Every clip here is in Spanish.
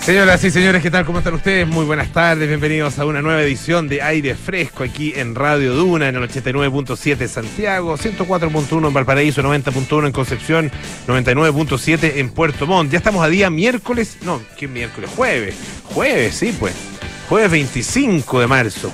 Señoras y señores, ¿qué tal? ¿Cómo están ustedes? Muy buenas tardes, bienvenidos a una nueva edición de Aire Fresco aquí en Radio Duna, en el 89.7 Santiago, 104.1 en Valparaíso, 90.1 en Concepción, 99.7 en Puerto Montt. Ya estamos a día miércoles, no, ¿qué miércoles? Jueves, sí, pues. Jueves 25 de marzo,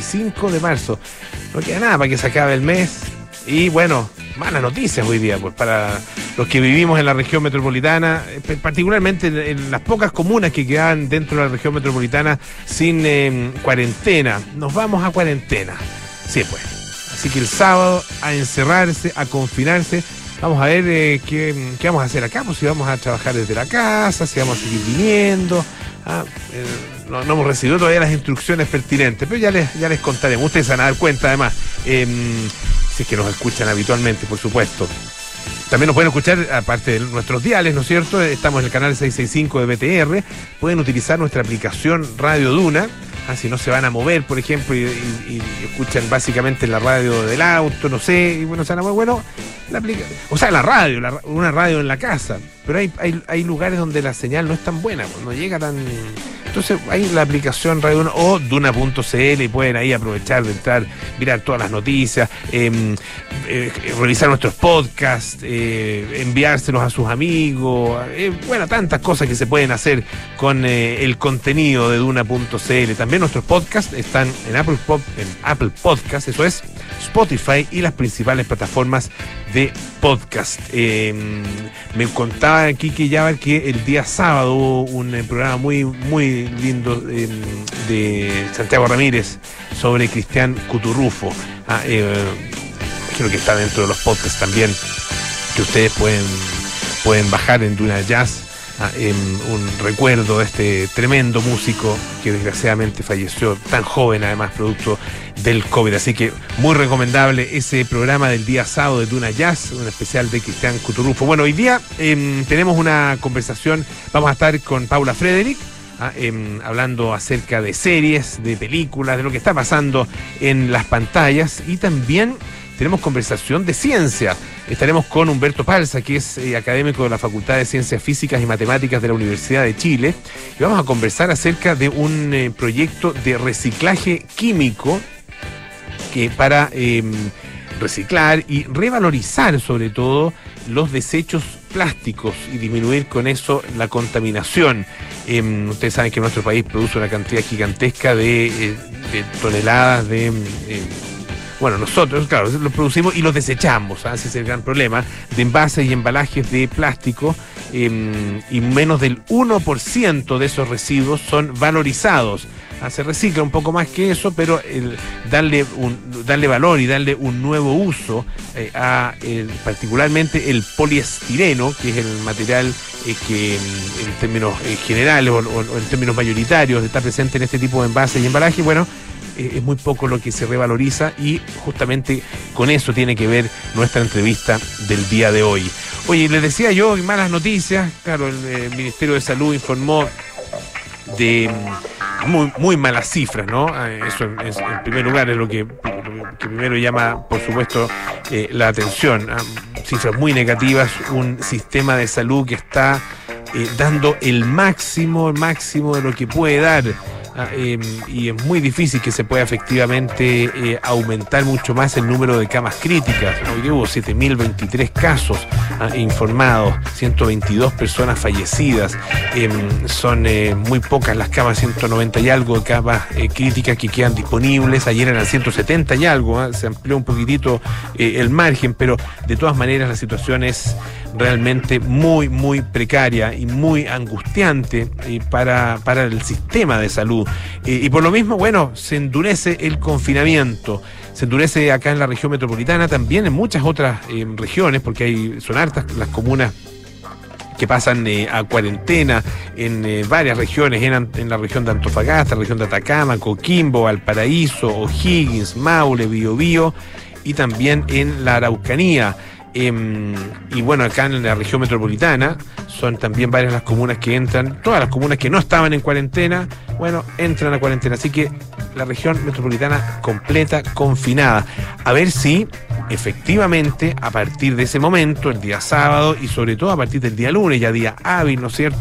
No queda nada para que se acabe el mes. Y bueno, malas noticias hoy día, pues para los que vivimos en la región metropolitana, particularmente en las pocas comunas que quedan dentro de la región metropolitana sin cuarentena. Nos vamos a cuarentena. Sí, pues. Así que el sábado a encerrarse, a confinarse. Vamos a ver qué vamos a hacer acá, pues si vamos a trabajar desde la casa, si vamos a seguir viniendo. No hemos recibido todavía las instrucciones pertinentes, pero ya les contaremos. Ustedes se van a dar cuenta, además, si es que nos escuchan habitualmente, por supuesto. También nos pueden escuchar, aparte de nuestros diales, ¿no es cierto? Estamos en el canal 665 de BTR. Pueden utilizar nuestra aplicación Radio Duna. Si no se van a mover, por ejemplo, y escuchan básicamente la radio del auto, no sé, y bueno, se van a mover, bueno, la radio, una radio en la casa, pero hay lugares donde la señal no es tan buena, no llega tan... Entonces hay la aplicación Radio Duna o Duna.cl y pueden ahí aprovechar de entrar, mirar todas las noticias, revisar nuestros podcasts, enviárselos a sus amigos, bueno, tantas cosas que se pueden hacer con el contenido de Duna.cl. También nuestros podcasts están en Apple Podcast, eso es, Spotify y las principales plataformas de podcast. Me contaba aquí que el día sábado hubo un programa muy lindo de Santiago Ramírez sobre Cristian Cuturrufo. Creo que está dentro de los podcasts también que ustedes pueden bajar en Duna Jazz. Un recuerdo de este tremendo músico que desgraciadamente falleció tan joven, además producto del COVID. Así que muy recomendable ese programa del día sábado de Duna Jazz, un especial de Cristian Cuturrufo. Bueno, hoy día tenemos una conversación, vamos a estar con Paula Frederick, hablando acerca de series, de películas, de lo que está pasando en las pantallas, y también tenemos conversación de ciencia. Estaremos con Humberto Palza, que es académico de la Facultad de Ciencias Físicas y Matemáticas de la Universidad de Chile, y vamos a conversar acerca de un proyecto de reciclaje químico que para reciclar y revalorizar sobre todo los desechos plásticos y disminuir con eso la contaminación. Ustedes saben que nuestro país produce una cantidad gigantesca de toneladas de... Bueno, nosotros, claro, los producimos y los desechamos, ese es el gran problema, de envases y embalajes de plástico, y menos del 1% de esos residuos son valorizados. Se recicla un poco más que eso, pero darle valor y darle un nuevo uso particularmente el poliestireno, que es el material que en términos generales o en términos mayoritarios está presente en este tipo de envases y embalajes, bueno, es muy poco lo que se revaloriza, y justamente con eso tiene que ver nuestra entrevista del día de hoy. Oye, les decía yo, malas noticias, claro, el Ministerio de Salud informó de muy malas cifras, ¿no? Eso en primer lugar es lo que primero llama, por supuesto, la atención. Cifras muy negativas, un sistema de salud que está dando el máximo de lo que puede dar. Y es muy difícil que se pueda efectivamente aumentar mucho más el número de camas críticas. Hoy hubo 7.023 casos informados, 122 personas fallecidas. Son muy pocas las camas, 190 y algo de camas críticas que quedan disponibles. Ayer eran 170 y algo, se amplió un poquitito el margen, pero de todas maneras la situación es realmente muy precaria y muy angustiante para el sistema de salud. Y por lo mismo, bueno, se endurece el confinamiento. Se endurece acá en la región metropolitana, también en muchas otras regiones, porque son hartas las comunas que pasan a cuarentena en varias regiones, en la región de Antofagasta, la región de Atacama, Coquimbo, Valparaíso, O'Higgins, Maule, Biobío, y también en la Araucanía. Y bueno, acá en la región metropolitana son también varias las comunas que entran, todas las comunas que no estaban en cuarentena, bueno, entran a cuarentena, así que la región metropolitana completa, confinada. A ver si efectivamente a partir de ese momento, el día sábado y sobre todo a partir del día lunes, ya día hábil, ¿no es cierto?,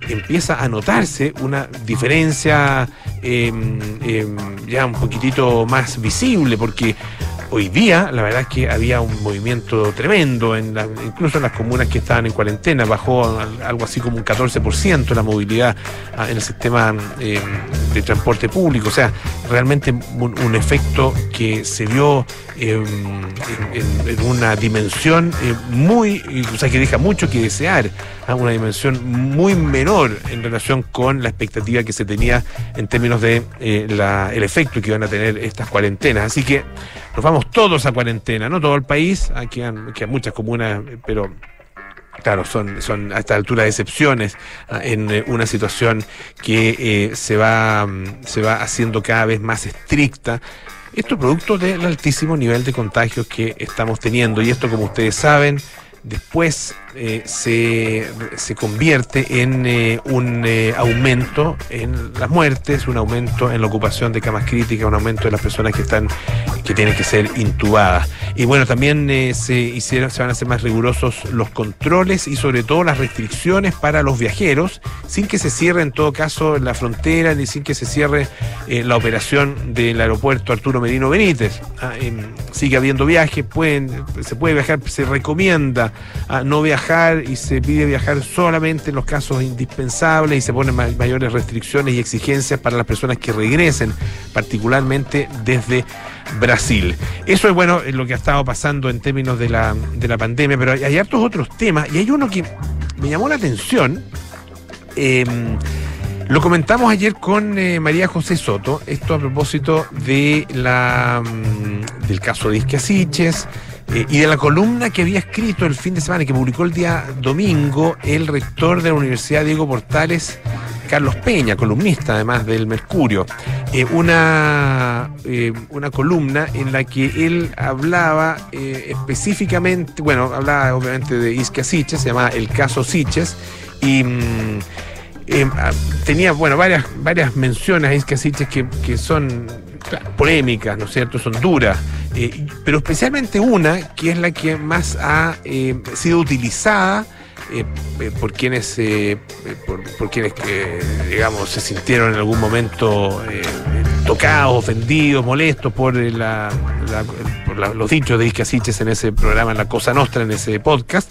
empieza a notarse una diferencia ya un poquititito más visible, porque hoy día la verdad es que había un movimiento tremendo, incluso en las comunas que estaban en cuarentena, bajó algo así como un 14% la movilidad en el sistema de transporte público. O sea, realmente un efecto que se vio en una dimensión o sea, que deja mucho que desear, una dimensión muy menor en relación con la expectativa que se tenía en términos de el efecto que iban a tener estas cuarentenas. Así que nos vamos todos a cuarentena, no todo el país, aquí hay muchas comunas, pero claro, son a esta altura excepciones en una situación que se va haciendo cada vez más estricta. Esto es producto del altísimo nivel de contagios que estamos teniendo, y esto, como ustedes saben, después se convierte en un aumento en las muertes, un aumento en la ocupación de camas críticas, un aumento de las personas que tienen que ser intubadas. Y bueno, también se van a hacer más rigurosos los controles y sobre todo las restricciones para los viajeros, sin que se cierre en todo caso la frontera, ni sin que se cierre la operación del aeropuerto Arturo Merino Benítez. Sigue habiendo viajes, se puede viajar, se recomienda no viajar, y se pide viajar solamente en los casos indispensables, y se ponen mayores restricciones y exigencias para las personas que regresen, particularmente desde Brasil. Eso es bueno lo que ha estado pasando en términos de la pandemia, pero hay hartos otros temas, y hay uno que me llamó la atención. Lo comentamos ayer con María José Soto, esto a propósito de del caso de Isquia Siches, y de la columna que había escrito el fin de semana, que publicó el día domingo, el rector de la Universidad Diego Portales, Carlos Peña, columnista además del Mercurio. Una columna en la que él hablaba específicamente, hablaba obviamente de Isquia Siches, se llamaba El Caso Siches, y tenía varias menciones a Isquia Siches que son polémicas, ¿no es cierto?, son duras, pero especialmente una que es la que más ha sido utilizada por quienes digamos se sintieron en algún momento tocados, ofendidos, molestos por los dichos de Isquia Siches en ese programa, en La Cosa Nostra, en ese podcast,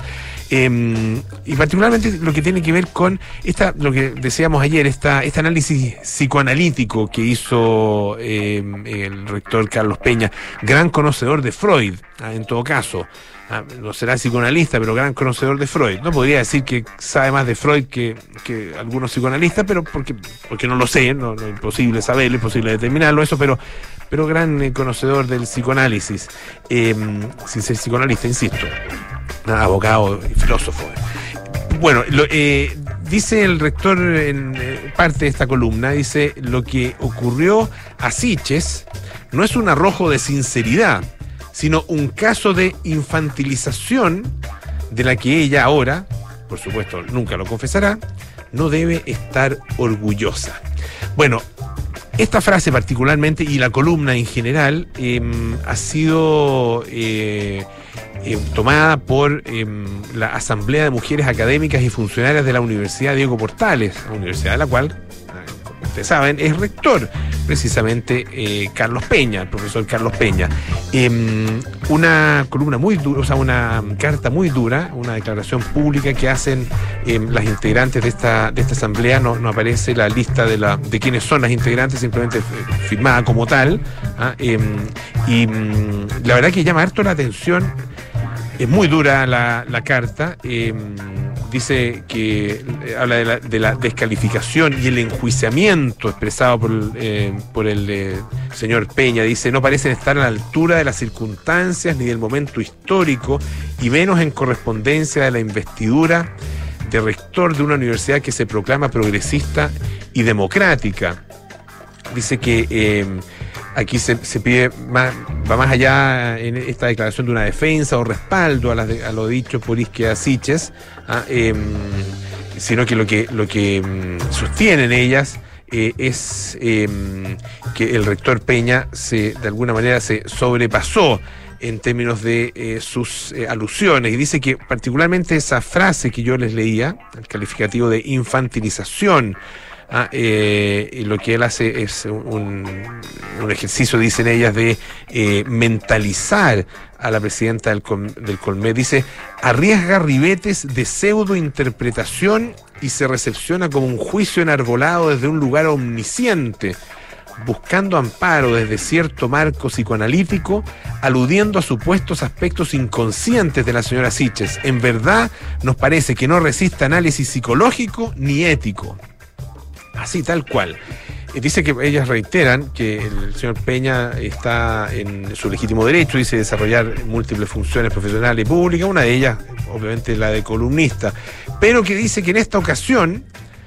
y particularmente lo que tiene que ver con lo que decíamos ayer, este análisis psicoanalítico que hizo el rector Carlos Peña, gran conocedor de Freud, en todo caso. No será psicoanalista, pero gran conocedor de Freud. No podría decir que sabe más de Freud que algunos psicoanalistas, pero porque no lo sé, no es imposible saberlo, es imposible determinarlo eso, pero gran conocedor del psicoanálisis, sin ser psicoanalista, insisto, abogado y filósofo. Bueno, dice el rector en parte de esta columna, dice: lo que ocurrió a Siches no es un arrojo de sinceridad, sino un caso de infantilización de la que ella ahora, por supuesto nunca lo confesará, no debe estar orgullosa. Bueno, esta frase particularmente, y la columna en general, ha sido tomada por la Asamblea de Mujeres Académicas y Funcionarias de la Universidad Diego Portales, la universidad de la cual, como ustedes saben, es rector precisamente Carlos Peña, el profesor Carlos Peña. Una columna muy dura, o sea, una carta muy dura, una declaración pública que hacen las integrantes de esta asamblea. No aparece la lista de quiénes son las integrantes, simplemente firmada como tal. Y la verdad que llama harto la atención. Es muy dura la carta. Dice que habla de la descalificación y el enjuiciamiento expresado por el señor Peña. Dice: no parecen estar a la altura de las circunstancias ni del momento histórico, y menos en correspondencia de la investidura de rector de una universidad que se proclama progresista y democrática. Dice que aquí se pide va más allá en esta declaración de una defensa o respaldo a lo dicho por Isquia Siches, sino que lo que sostienen ellas es que el rector Peña de alguna manera se sobrepasó en términos de sus alusiones, y dice que particularmente esa frase que yo les leía, el calificativo de infantilización, lo que él hace es un ejercicio, dicen ellas, de mentalizar a la presidenta del Colmet. Dice, arriesga ribetes de pseudointerpretación y se recepciona como un juicio enarbolado desde un lugar omnisciente, buscando amparo desde cierto marco psicoanalítico, aludiendo a supuestos aspectos inconscientes de la señora Siches. En verdad, nos parece que no resiste análisis psicológico ni ético. Así, tal cual. Dice que ellas reiteran que el señor Peña está en su legítimo derecho, dice, desarrollar múltiples funciones profesionales y públicas, una de ellas, obviamente, la de columnista, pero que dice que en esta ocasión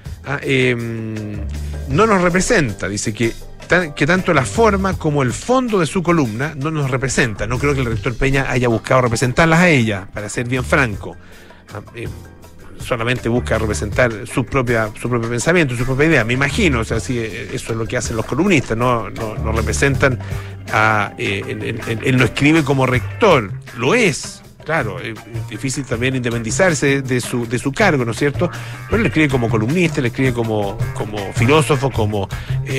no nos representa. Dice que tanto la forma como el fondo de su columna no nos representa. No creo que el rector Peña haya buscado representarlas a ella, para ser bien franco. Solamente busca representar su propio pensamiento, su propia idea, me imagino. O sea, sí, eso es lo que hacen los columnistas, no representan él no escribe como rector, lo es, claro, es difícil también independizarse de su cargo, ¿no es cierto? Pero él escribe como columnista, él escribe como filósofo, como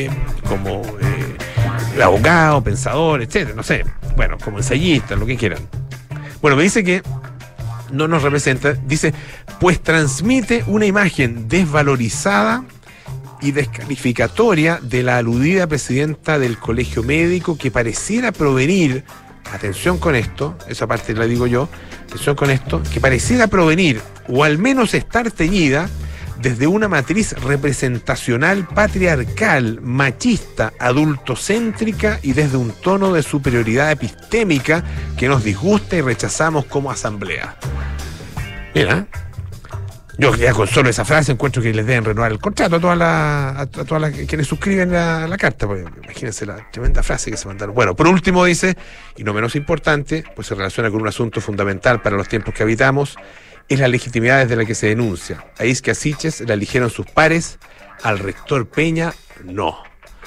abogado, pensador, etcétera, no sé, bueno, como ensayista, lo que quieran. Bueno, me dice que no nos representa, dice, pues transmite una imagen desvalorizada y descalificatoria de la aludida presidenta del Colegio Médico, que pareciera provenir, atención con esto, esa parte la digo yo, atención con esto, que pareciera provenir, o al menos estar teñida, desde una matriz representacional patriarcal, machista, adultocéntrica y desde un tono de superioridad epistémica que nos disgusta y rechazamos como asamblea. Mira, yo ya con solo esa frase encuentro que les deben renovar el contrato a todas las quienes suscriben la carta, porque imagínense la tremenda frase que se mandaron. Bueno, por último dice, y no menos importante, pues se relaciona con un asunto fundamental para los tiempos que habitamos, es la legitimidad desde la que se denuncia. A Isquia Siches la eligieron sus pares, al rector Peña no.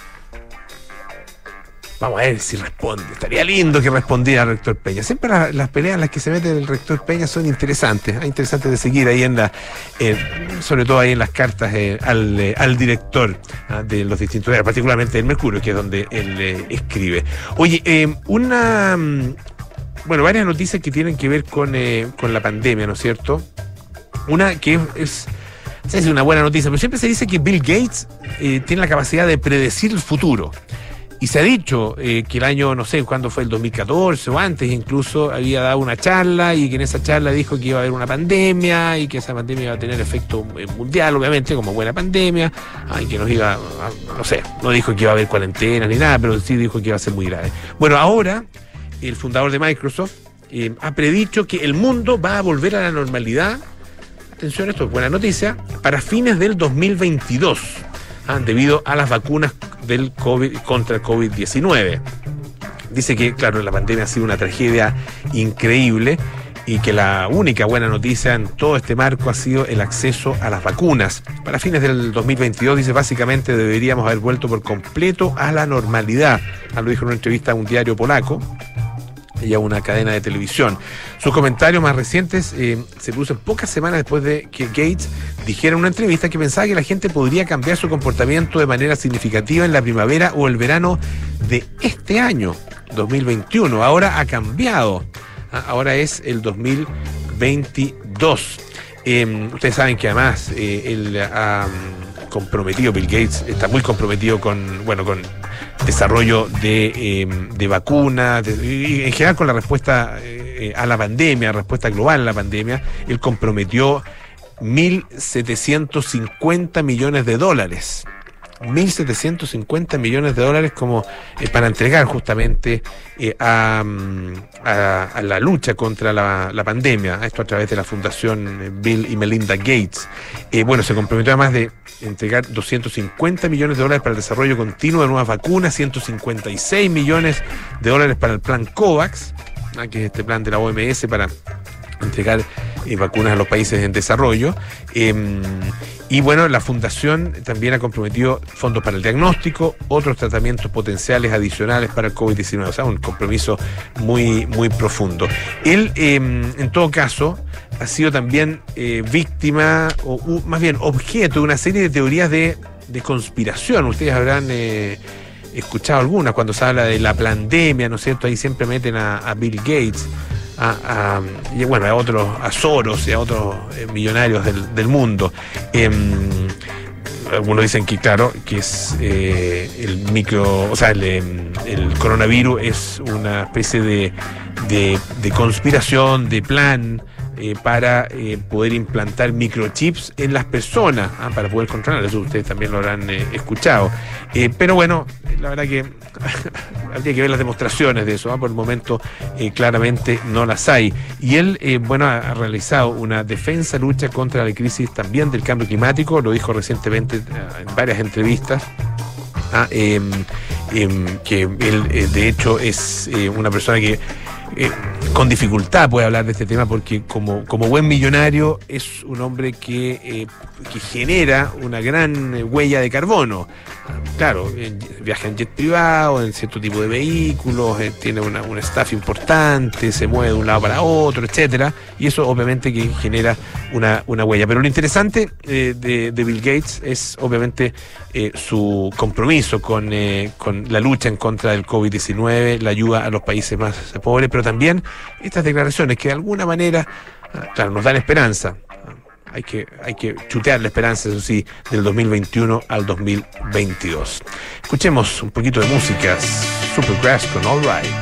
Vamos a ver si responde. Estaría lindo que respondiera al rector Peña. Siempre las peleas en las que se mete el rector Peña son interesantes. Interesantes de seguir ahí sobre todo ahí en las cartas al director de los distintos diarios, particularmente del Mercurio, que es donde él escribe. Oye, varias noticias que tienen que ver con la pandemia, ¿no es cierto? Una que es una buena noticia, pero siempre se dice que Bill Gates tiene la capacidad de predecir el futuro. Y se ha dicho que el año, no sé cuándo fue, el 2014 o antes incluso, había dado una charla y que en esa charla dijo que iba a haber una pandemia y que esa pandemia iba a tener efecto mundial, obviamente, como buena pandemia, y que nos iba, no dijo que iba a haber cuarentena ni nada, pero sí dijo que iba a ser muy grave. Bueno, ahora el fundador de Microsoft ha predicho que el mundo va a volver a la normalidad, atención, esto es buena noticia, para fines del 2022, debido a las vacunas del COVID contra el COVID-19. Dice que, claro, la pandemia ha sido una tragedia increíble y que la única buena noticia en todo este marco ha sido el acceso a las vacunas. Para fines del 2022, dice, básicamente deberíamos haber vuelto por completo a la normalidad. Lo dijo en una entrevista a un diario polaco y a una cadena de televisión. Sus comentarios más recientes se producen pocas semanas después de que Gates dijera en una entrevista que pensaba que la gente podría cambiar su comportamiento de manera significativa en la primavera o el verano de este año, 2021. Ahora ha cambiado. Ahora es el 2022. Ustedes saben que además él ha comprometido, Bill Gates está muy comprometido con desarrollo de vacunas, y en general con la respuesta a la pandemia, respuesta global a la pandemia. Él comprometió $1.750 millones. 1.750 millones de dólares como para entregar justamente a la lucha contra la pandemia, esto a través de la Fundación Bill y Melinda Gates. Se comprometió además de entregar $250 millones para el desarrollo continuo de nuevas vacunas, $156 millones para el plan COVAX, que es este plan de la OMS para entregar vacunas a los países en desarrollo, Y bueno, la Fundación también ha comprometido fondos para el diagnóstico, otros tratamientos potenciales adicionales para el COVID-19. O sea, un compromiso muy, muy profundo. Él, en todo caso, ha sido también víctima, o más bien objeto de una serie de teorías de conspiración. Ustedes habrán escuchado algunas cuando se habla de la pandemia, ¿no es cierto? Ahí siempre meten a Bill Gates, y bueno, a Soros y a otros millonarios del mundo. Algunos dicen que, claro, que es el coronavirus es una especie de conspiración, de plan para poder implantar microchips en las personas, para poder controlar. Eso ustedes también lo habrán escuchado. Pero bueno, la verdad que habría que ver las demostraciones de eso. Por el momento claramente no las hay. Y él, ha realizado una defensa lucha contra la crisis también del cambio climático. Lo dijo recientemente en varias entrevistas. Que él de hecho es una persona que con dificultad puede hablar de este tema, porque como buen millonario es un hombre que genera una gran huella de carbono. Claro, viaja en jet privado, en cierto tipo de vehículos, tiene un staff importante, se mueve de un lado para otro, etcétera, y eso obviamente que genera una huella. Pero lo interesante de Bill Gates es obviamente su compromiso con la lucha en contra del COVID-19, la ayuda a los países más pobres, pero también estas declaraciones que de alguna manera, claro, nos dan esperanza. Hay que chutear la esperanza, eso sí, del 2021 al 2022. Escuchemos un poquito de música. Supergrass con All Right.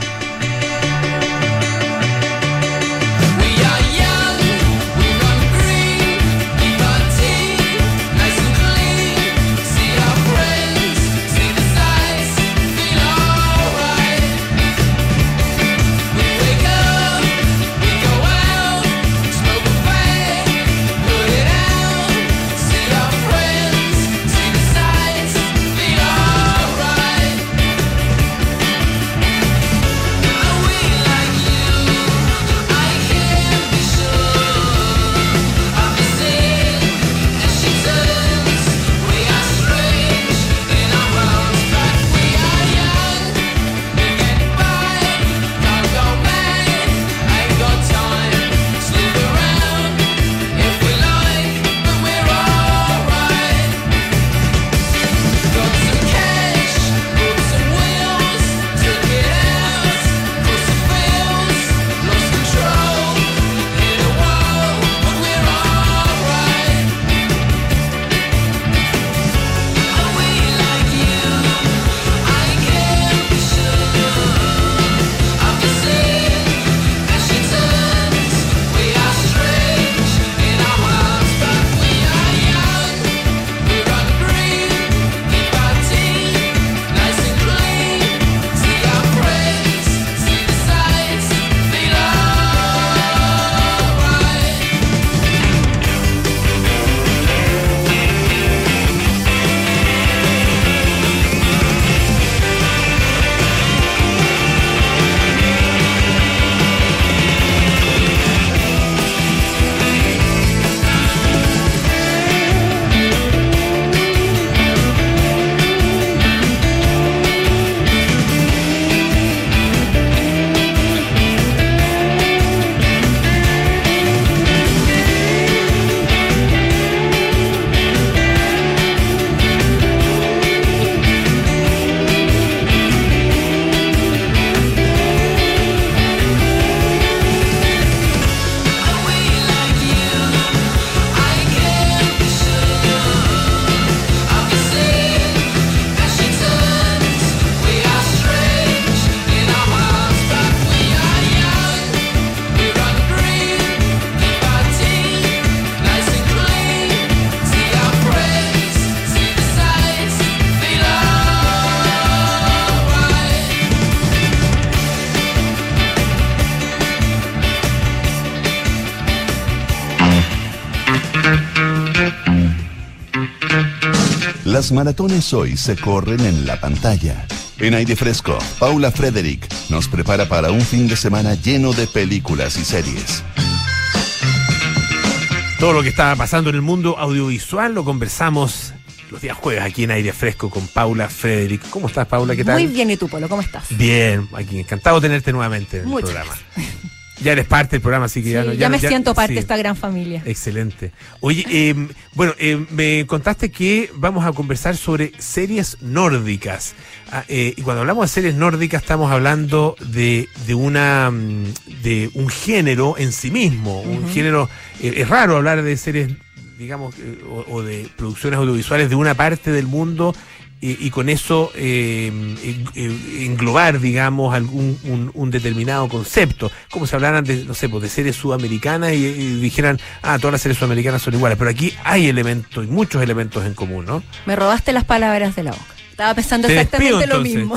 Las maratones hoy se corren en la pantalla. En Aire Fresco, Paula Frederick nos prepara para un fin de semana lleno de películas y series. Todo lo que está pasando en el mundo audiovisual lo conversamos los días jueves aquí en Aire Fresco con Paula Frederick. ¿Cómo estás, Paula? ¿Qué tal? Muy bien, ¿y tú, Polo? ¿Cómo estás? Bien, aquí encantado de tenerte nuevamente en el programa. Ya eres parte del programa, así que sí, ya me siento parte de esta gran familia. Excelente. Oye, me contaste que vamos a conversar sobre series nórdicas. Y cuando hablamos de series nórdicas estamos hablando de un género en sí mismo. Un género, es raro hablar de series, digamos, o de producciones audiovisuales de una parte del mundo. Y con eso englobar, digamos, un determinado concepto, como si hablaran de, no sé, pues de series sudamericanas y dijeran, todas las series sudamericanas son iguales, pero aquí hay elementos, y muchos elementos en común, ¿no? Me robaste las palabras de la boca. Estaba pensando exactamente lo mismo.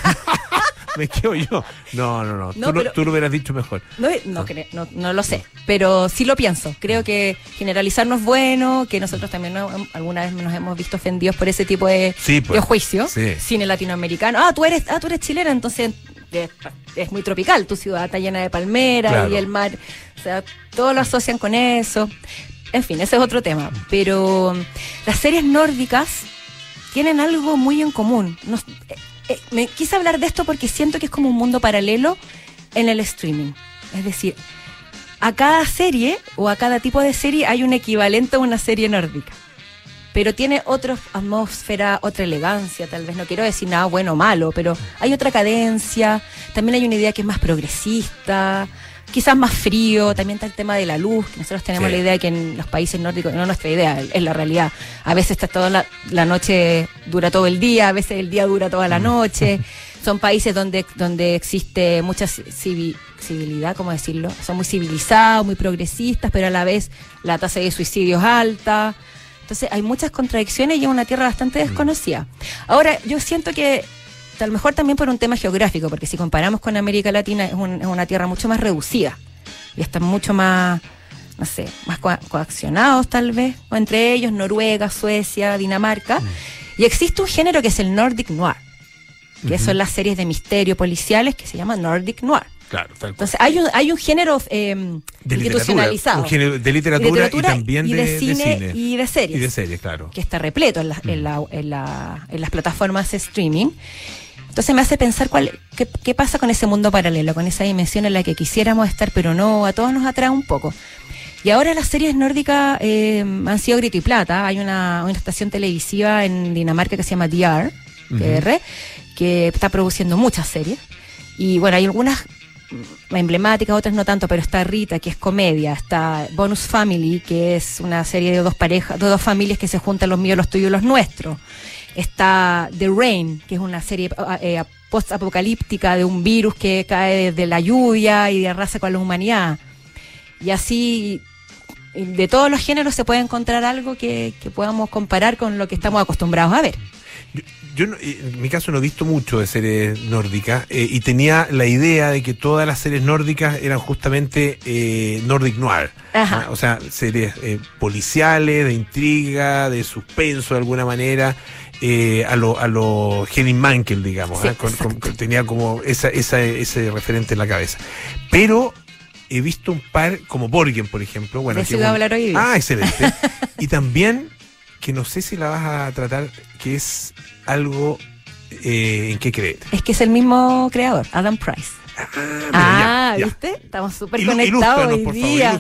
Me quedo yo. No. Tú lo hubieras dicho mejor. No lo sé, pero sí lo pienso. Creo que generalizar no es bueno, que nosotros también alguna vez nos hemos visto ofendidos por ese tipo de juicio. Sí. Cine latinoamericano. Tú eres chilena, entonces es muy tropical. Tu ciudad está llena de palmeras, claro, y el mar. O sea, todos lo asocian con eso. En fin, ese es otro tema. Pero las series nórdicas tienen algo muy en común. Me quise hablar de esto porque siento que es como un mundo paralelo en el streaming. Es decir, a cada serie o a cada tipo de serie hay un equivalente a una serie nórdica. Pero tiene otra atmósfera, otra elegancia, tal vez. No quiero decir nada bueno o malo, pero hay otra cadencia. También hay una idea que es más progresista, quizás más frío. También está el tema de la luz, que nosotros tenemos la idea de que en los países nórdicos, no nuestra idea, es la realidad. A veces está toda la noche dura todo el día, a veces el día dura toda la noche. Son países donde existe mucha civilidad, ¿cómo decirlo? Son muy civilizados, muy progresistas, pero a la vez la tasa de suicidio es alta. Entonces hay muchas contradicciones y es una tierra bastante desconocida. Ahora, yo siento que a lo mejor también por un tema geográfico, porque si comparamos con América Latina es una tierra mucho más reducida y están mucho más, no sé, más coaccionados tal vez, o entre ellos Noruega, Suecia, Dinamarca, y existe un género que es el Nordic Noir, que son las series de misterio policiales que se llaman Nordic Noir. Claro, entonces hay un género institucionalizado, un género de literatura y también de cine y de series. Y de series, claro. Que está repleto en las plataformas de streaming. Entonces me hace pensar qué pasa con ese mundo paralelo, con esa dimensión en la que quisiéramos estar, pero no, a todos nos atrae un poco. Y ahora las series nórdicas han sido grito y plata. Hay una estación televisiva en Dinamarca que se llama DR, que está produciendo muchas series. Y bueno, hay algunas emblemáticas, otras no tanto, pero está Rita, que es comedia. Está Bonus Family, que es una serie de dos familias que se juntan, los míos, los tuyos y los nuestros. Está The Rain, que es una serie post-apocalíptica de un virus que cae desde la lluvia y arrasa con la humanidad. Y así, de todos los géneros se puede encontrar algo que podamos comparar con lo que estamos acostumbrados a ver. Yo en mi caso no he visto mucho de series nórdicas y tenía la idea de que todas las series nórdicas eran justamente Nordic Noir. Ajá. O sea, series policiales, de intriga, de suspenso de alguna manera, a lo Henning Mankell, digamos. Sí, tenía como ese referente en la cabeza. Pero he visto un par, como Borgen, por ejemplo. Bueno, de eso iba a hablar hoy día. Excelente. Y también, que no sé si la vas a tratar, que es algo en qué creer. Es que es el mismo creador, Adam Price. Ya. ¿Viste? Estamos súper conectados hoy día.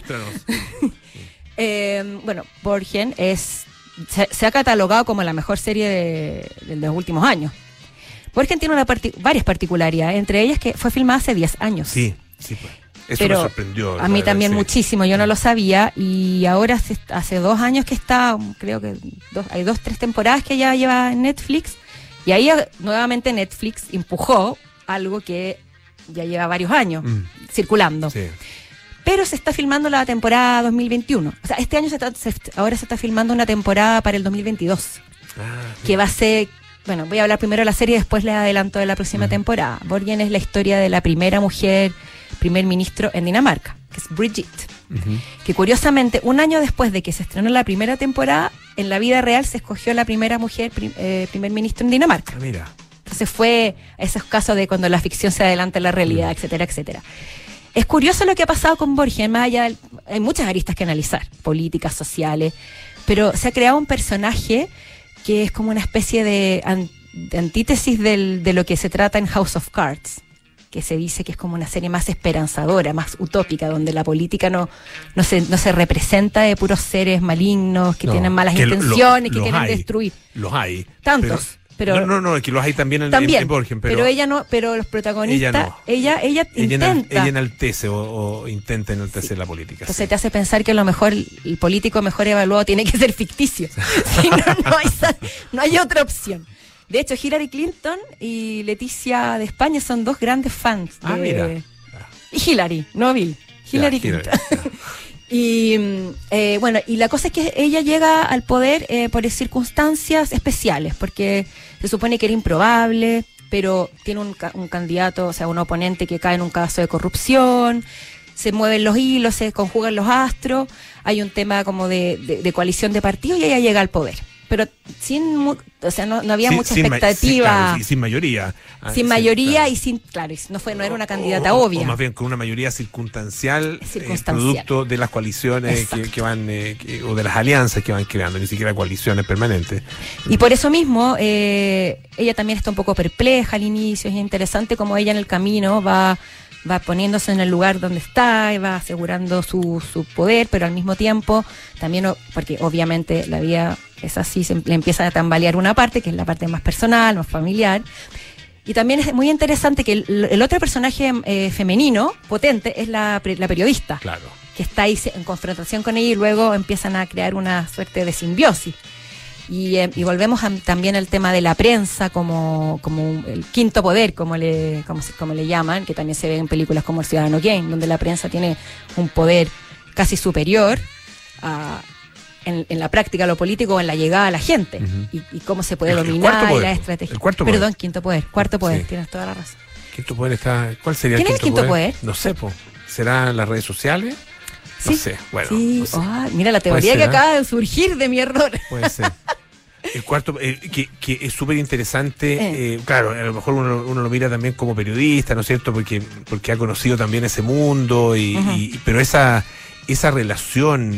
Bueno, Borgen se ha catalogado como la mejor serie de los últimos años. Borgen tiene varias particularidades, entre ellas que fue filmada hace 10 años. Sí, pues. Eso pero me sorprendió. A mí también muchísimo, yo no lo sabía, y ahora hace 2 años que está, creo que hay 2-3 temporadas que ya lleva en Netflix, y ahí nuevamente Netflix empujó algo que ya lleva varios años circulando. Sí. Pero se está filmando la temporada 2021. O sea, este año ahora se está filmando una temporada para el 2022, que va a ser... Bueno, voy a hablar primero de la serie y después les adelanto de la próxima temporada. Borgen es la historia de la primera mujer primer ministro en Dinamarca, que es Brigitte, que curiosamente 1 año después de que se estrenó la primera temporada, en la vida real se escogió la primera mujer primer ministro en Dinamarca. Mira. Entonces fue esos casos de cuando la ficción se adelanta a la realidad, etcétera, etcétera. es curioso lo que ha pasado con Borges, más allá hay muchas aristas que analizar, políticas, sociales, pero se ha creado un personaje que es como una especie de antítesis de lo que se trata en House of Cards, que se dice que es como una serie más esperanzadora, más utópica, donde la política no se representa de puros seres malignos que tienen malas intenciones, que quieren destruir. Los hay. Tantos. Pero no, que los hay también en Borges, pero ella no, pero los protagonistas, ella intenta. Ella enaltece o intenta enaltecer la política. Entonces te hace pensar que a lo mejor el político mejor evaluado tiene que ser ficticio. Si no hay otra opción. De hecho, Hillary Clinton y Leticia de España son dos grandes fans. Mira. Y Hillary, no Bill. Hillary Clinton. Y bueno, y la cosa es que ella llega al poder por circunstancias especiales, porque se supone que era improbable, pero tiene un candidato, o sea, un oponente que cae en un caso de corrupción, se mueven los hilos, se conjugan los astros, hay un tema como de coalición de partidos y ella llega al poder. Pero no había mucha expectativa. Sin mayoría. Sin mayoría y no era una candidata obvia. O más bien con una mayoría circunstancial. Producto de las coaliciones que van, o de las alianzas que van creando, ni siquiera coaliciones permanentes. Y por eso mismo, ella también está un poco perpleja al inicio. Es interesante cómo ella en el camino va poniéndose en el lugar donde está y va asegurando su poder, pero al mismo tiempo también, porque obviamente la vida es así, le empieza a tambalear una parte, que es la parte más personal, más familiar. Y también es muy interesante que el otro personaje femenino, potente, es la periodista. Claro. Que está ahí en confrontación con ella y luego empiezan a crear una suerte de simbiosis. Y volvemos también al tema de la prensa como el quinto poder, como le llaman, que también se ve en películas como El Ciudadano Kane, donde la prensa tiene un poder casi superior en la práctica, lo político, en la llegada a la gente, y cómo se puede dominar y la estrategia. Quinto poder, cuarto poder, sí. Tienes toda la razón. Quinto poder ¿cuál sería el quinto poder? No sé, ¿serán las redes sociales? No sé, bueno. Sí. No sé. Mira la teoría que acaba de surgir de mi error. Puede ser. El cuarto, que es súper interesante, claro, a lo mejor uno lo mira también como periodista, ¿no es cierto? Porque ha conocido también ese mundo, pero esa relación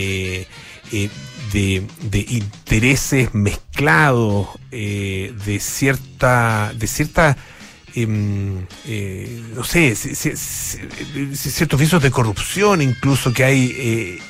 de intereses mezclados, de cierta no sé, ciertos visos de corrupción incluso que hay,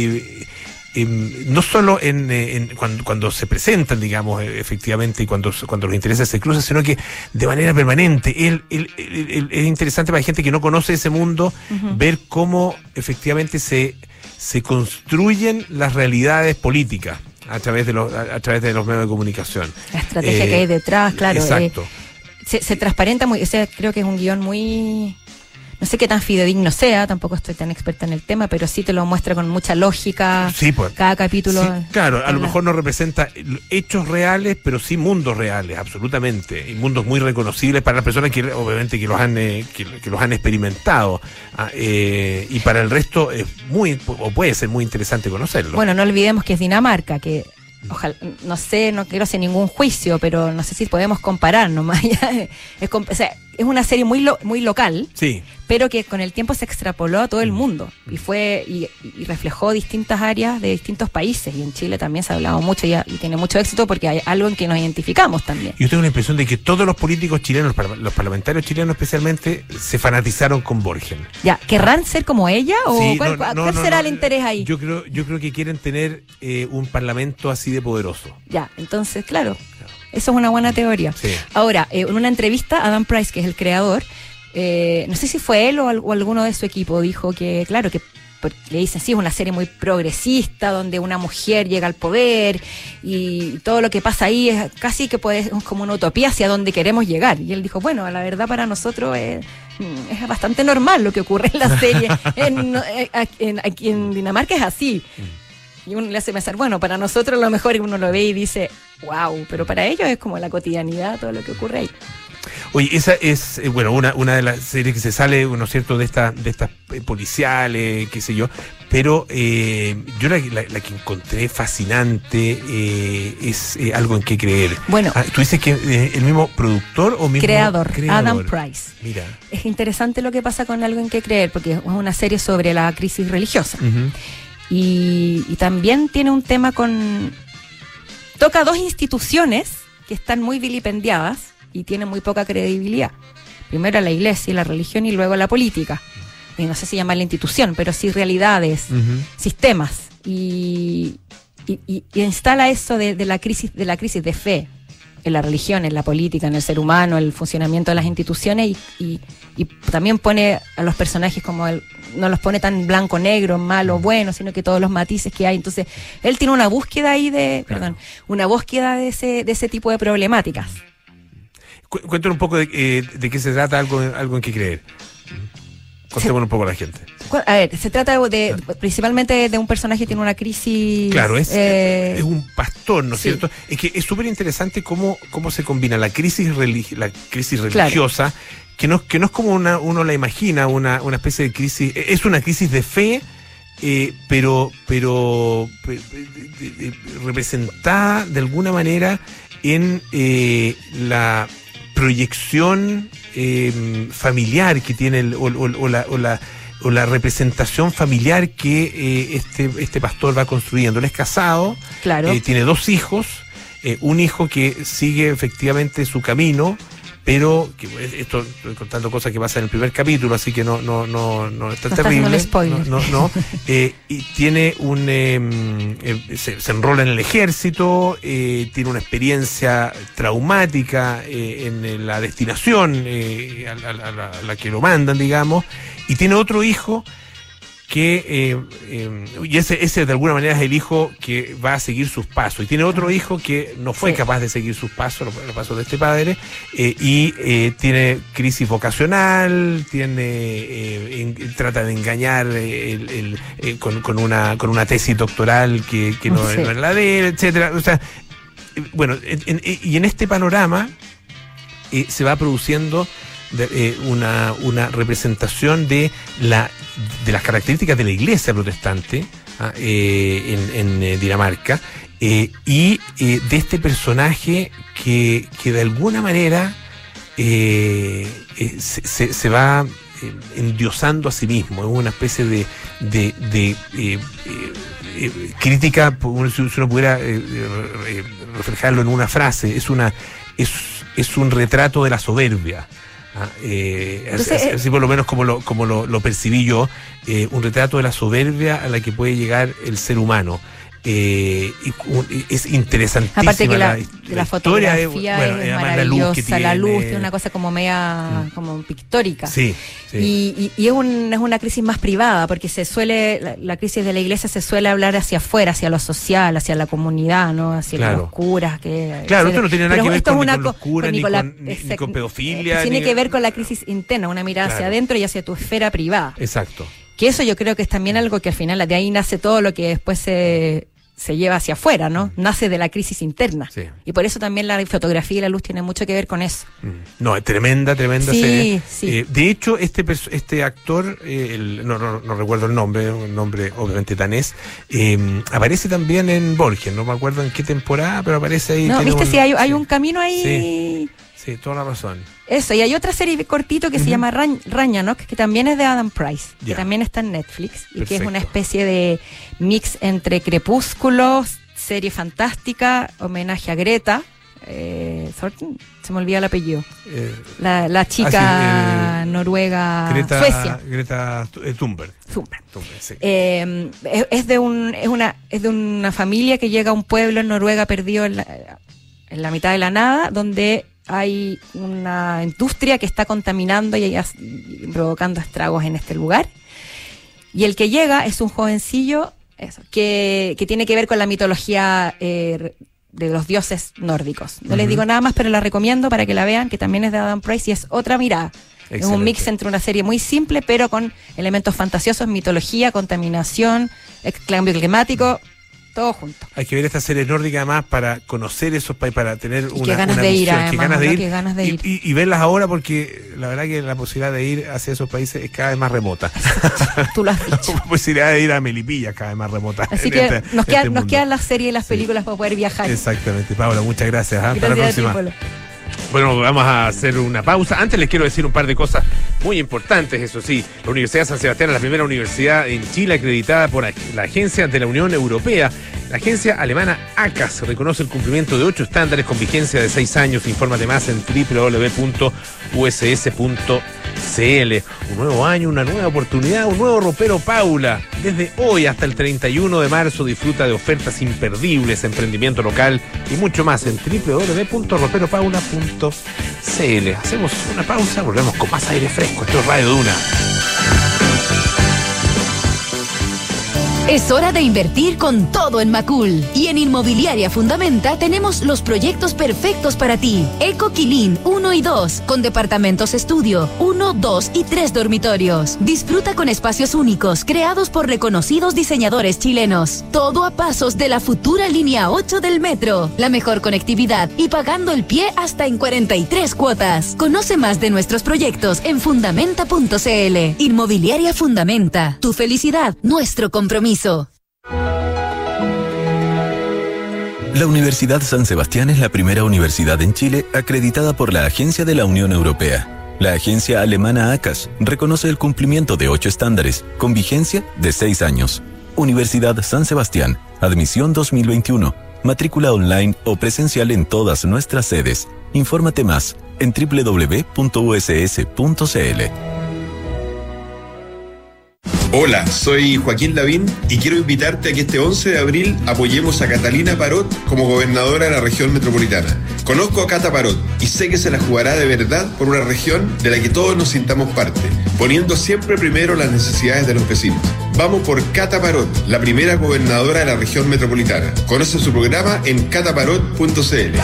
no solo cuando se presentan, digamos, efectivamente, y cuando los intereses se cruzan, sino que de manera permanente. Es interesante para gente que no conoce ese mundo, ver cómo efectivamente se construyen las realidades políticas a través de los medios de comunicación. La estrategia que hay detrás, claro. Exacto. Se transparenta muy, creo que es un guión muy, no sé qué tan fidedigno sea, tampoco estoy tan experta en el tema, pero sí te lo muestra con mucha lógica. Sí, pues, cada capítulo. Sí, claro, a lo mejor no representa hechos reales, pero sí mundos reales, absolutamente, y mundos muy reconocibles para las personas que obviamente que los han experimentado, y para el resto es puede ser muy interesante conocerlo. Bueno, no olvidemos que es Dinamarca, que ojalá, no sé, no quiero hacer ningún juicio, pero no sé si podemos comparar nomás. Es una serie muy local, sí, pero que con el tiempo se extrapoló a todo el mundo y reflejó distintas áreas de distintos países, y en Chile también se ha hablado mucho y tiene mucho éxito porque hay algo en que nos identificamos también. Yo tengo la impresión de que todos los políticos chilenos, los parlamentarios chilenos especialmente, se fanatizaron con Borges. Ya, ¿querrán ser como ella o sí, cuál será el interés ahí? Yo creo que quieren tener un parlamento así de poderoso. Ya, entonces, claro. Eso es una buena teoría. Sí. Ahora, en una entrevista, Adam Price, que es el creador, no sé si fue él o alguno de su equipo, dijo que, claro, que le dicen, sí, es una serie muy progresista, donde una mujer llega al poder y todo lo que pasa ahí es casi que es como una utopía hacia donde queremos llegar. Y él dijo, bueno, la verdad para nosotros es bastante normal lo que ocurre en la serie. Aquí en Dinamarca es así. Y uno le hace pensar, bueno, para nosotros a lo mejor uno lo ve y dice, wow, pero para ellos es como la cotidianidad, todo lo que ocurre ahí. Oye, esa es, una de las series que se sale, ¿no es cierto?, de estas policiales, qué sé yo, pero yo la que encontré fascinante es Algo en qué creer. Bueno. ¿Tú dices que el mismo productor o mismo creador, Adam Price. Mira. Es interesante lo que pasa con Algo en qué creer, porque es una serie sobre la crisis religiosa. Uh-huh. Y también tiene un tema toca dos instituciones que están muy vilipendiadas y tienen muy poca credibilidad. Primero la iglesia y la religión y luego la política. Y no sé si llamarla institución, pero sí realidades, uh-huh, sistemas. Y instala eso de la crisis de fe en la religión, en la política, en el ser humano, el funcionamiento de las instituciones y también pone a los personajes como no los pone tan blanco, negro, malo, bueno, sino que todos los matices que hay. Entonces, él tiene una búsqueda ahí una búsqueda de ese tipo de problemáticas. Cuéntanos un poco de qué se trata Algo en qué creer. Contémosle un poco a la gente. A ver, se trata principalmente de un personaje que tiene una crisis. Claro, es un pastor, ¿no es cierto? Es que es súper interesante cómo se combina la crisis religiosa, claro, que no es como uno la imagina, una especie de crisis. Es una crisis de fe, pero representada de alguna manera en la proyección familiar que tiene o la representación familiar que este pastor va construyendo. Él es casado, claro, tiene 2 hijos, un hijo que sigue efectivamente su camino, pero esto estoy contando cosas que pasan en el primer capítulo, así que no es tan terrible. Y tiene se enrola en el ejército, tiene una experiencia traumática en la destinación a la que lo mandan, digamos, y tiene otro hijo que y ese de alguna manera es el hijo que va a seguir sus pasos, y tiene otro hijo que no fue capaz de seguir sus pasos, los pasos de este padre, y tiene crisis vocacional, trata de engañar con una tesis doctoral que no es la de él, etcétera. O sea, y en este panorama se va produciendo una representación de las características de la iglesia protestante en Dinamarca, y de este personaje que de alguna manera se va endiosando a sí mismo. Es una especie de crítica, si uno pudiera reflejarlo en una frase, es un retrato de la soberbia. Así por lo menos como lo percibí yo, un retrato de la soberbia a la que puede llegar el ser humano. Es interesantísima. Aparte que la fotografía es maravillosa, la luz tiene una cosa como media como pictórica. Sí. Y es una crisis más privada, porque la crisis de la iglesia se suele hablar hacia afuera, hacia lo social, hacia la comunidad, ¿no? Hacia los curas. Claro, esto no tiene nada que ver con los curas ni con pedofilia. Tiene que ver con la crisis interna, una mirada hacia adentro y hacia tu esfera privada. Exacto. Que eso yo creo que es también algo que al final de ahí nace todo lo que después se lleva hacia afuera, ¿no? Nace de la crisis interna. Sí. Y por eso también la fotografía y la luz tienen mucho que ver con eso. No, es tremenda serie. Sí. De hecho, este actor, no recuerdo el nombre, un nombre obviamente danés, aparece también en Borgen, no me acuerdo en qué temporada, pero aparece ahí. No, viste, sí, hay un camino ahí. Sí, toda la razón. Eso, y hay otra serie cortito que se llama Ragnarok, que también es de Adam Price, que también está en Netflix, y que es una especie de mix entre Crepúsculo, serie fantástica, homenaje a Greta, se me olvida el apellido, la chica noruega, Suecia. Greta Thunberg, sí. Es de una familia que llega a un pueblo en Noruega perdido en la mitad de la nada, donde hay una industria que está contaminando y provocando estragos en este lugar. Y el que llega es un jovencillo que tiene que ver con la mitología de los dioses nórdicos. No les digo nada más, pero la recomiendo para que la vean, que también es de Adam Price y es otra mirada. Excelente. Es un mix entre una serie muy simple, pero con elementos fantasiosos, mitología, contaminación, cambio climático. todo junto. Hay que ver esta serie nórdica además para conocer esos países, para tener una ganas de ir, además, qué ganas de ir y verlas ahora, porque la verdad que la posibilidad de ir hacia esos países es cada vez más remota. Tú lo has dicho. La posibilidad de ir a Melipilla es cada vez más remota. Así que nos quedan las series y las películas para poder viajar. Exactamente, Paula, muchas gracias. Hasta la próxima. Bueno, vamos a hacer una pausa. Antes les quiero decir un par de cosas muy importantes, eso sí. La Universidad de San Sebastián es la primera universidad en Chile acreditada por la Agencia de la Unión Europea. La agencia alemana ACAS reconoce el cumplimiento de 8 estándares con vigencia de 6 años. Infórmate más en www.uss.cl. Un nuevo año, una nueva oportunidad, un nuevo ropero Paula. Desde hoy hasta el 31 de marzo disfruta de ofertas imperdibles, emprendimiento local y mucho más en www.roperopaula.cl. Hacemos una pausa, volvemos con más aire fresco. Esto es Radio Duna. Es hora de invertir con todo en Macul. Y en Inmobiliaria Fundamenta tenemos los proyectos perfectos para ti. Eco Quilín 1 y 2, con departamentos estudio, 1, 2 y 3 dormitorios. Disfruta con espacios únicos, creados por reconocidos diseñadores chilenos. Todo a pasos de la futura línea 8 del metro. La mejor conectividad y pagando el pie hasta en 43 cuotas. Conoce más de nuestros proyectos en fundamenta.cl. Inmobiliaria Fundamenta. Tu felicidad, nuestro compromiso. La Universidad San Sebastián es la primera universidad en Chile acreditada por la Agencia de la Unión Europea. La agencia alemana ACAS reconoce el cumplimiento de 8 estándares, con vigencia de 6 años. Universidad San Sebastián, admisión 2021, matrícula online o presencial en todas nuestras sedes. Infórmate más en www.uss.cl. Hola, soy Joaquín Lavín y quiero invitarte a que este 11 de abril apoyemos a Catalina Parot como gobernadora de la región metropolitana. Conozco a Cata Parot y sé que se la jugará de verdad por una región de la que todos nos sintamos parte, poniendo siempre primero las necesidades de los vecinos. Vamos por Cata Parot, la primera gobernadora de la región metropolitana. Conoce su programa en cataparot.cl.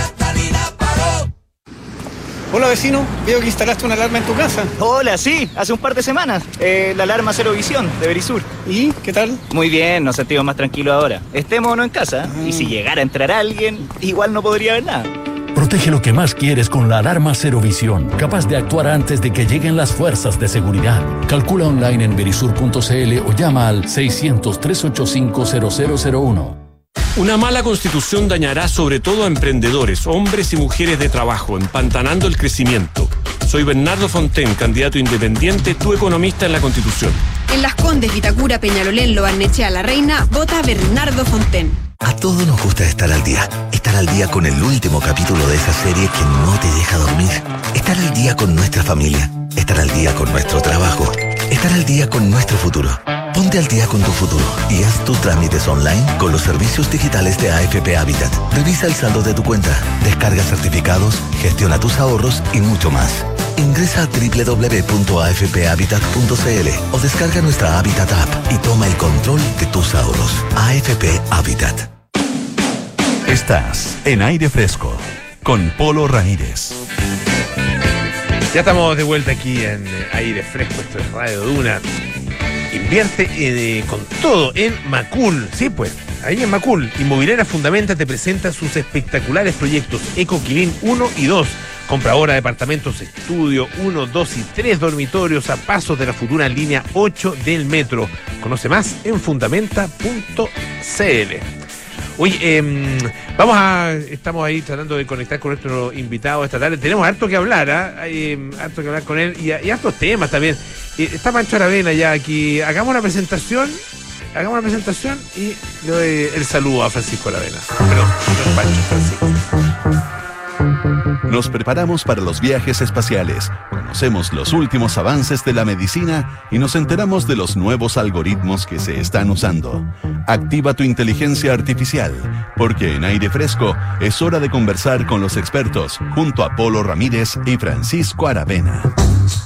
Hola vecino, veo que instalaste una alarma en tu casa. Hola, sí, hace un par de semanas. La alarma Cero Visión de Verisur. ¿Y qué tal? Muy bien, nos sentimos más tranquilos ahora. Estemos o no en casa, y si llegara a entrar alguien, igual no podría ver nada. Protege lo que más quieres con la alarma Cero Visión, capaz de actuar antes de que lleguen las fuerzas de seguridad. Calcula online en verisur.cl o llama al 600-385-0001. Una mala constitución dañará sobre todo a emprendedores, hombres y mujeres de trabajo, empantanando el crecimiento. Soy Bernardo Fonten, candidato independiente, tu economista en la Constitución. En Las Condes, Vitacura, Peñalolén, Lo Barnechea, La Reina, vota Bernardo Fonten. A todos nos gusta estar al día con el último capítulo de esa serie que no te deja dormir, estar al día con nuestra familia, estar al día con nuestro trabajo, estar al día con nuestro futuro. Ponte al día con tu futuro y haz tus trámites online con los servicios digitales de AFP Habitat. Revisa el saldo de tu cuenta, descarga certificados, gestiona tus ahorros y mucho más. Ingresa a www.afphabitat.cl o descarga nuestra Habitat App y toma el control de tus ahorros. AFP Habitat. Estás en Aire Fresco con Polo Ramírez. Ya estamos de vuelta aquí en Aire Fresco, esto es Radio Duna. Invierte con todo en Macul. Sí, pues, ahí en Macul. Inmobiliaria Fundamenta te presenta sus espectaculares proyectos Eco Quilín 1 y 2. Compra ahora departamentos estudio 1, 2 y 3 dormitorios a pasos de la futura línea 8 del metro. Conoce más en fundamenta.cl. Oye, estamos ahí tratando de conectar con nuestro invitado esta tarde. Tenemos harto que hablar, harto que hablar con él y hartos temas también. Está Pancho Aravena ya aquí. Hagamos una presentación y le doy el saludo a Francisco Aravena. Perdón, Pancho, Francisco. Nos preparamos para los viajes espaciales, conocemos los últimos avances de la medicina y nos enteramos de los nuevos algoritmos que se están usando. Activa tu inteligencia artificial, porque en Aire Fresco es hora de conversar con los expertos, junto a Polo Ramírez y Francisco Aravena.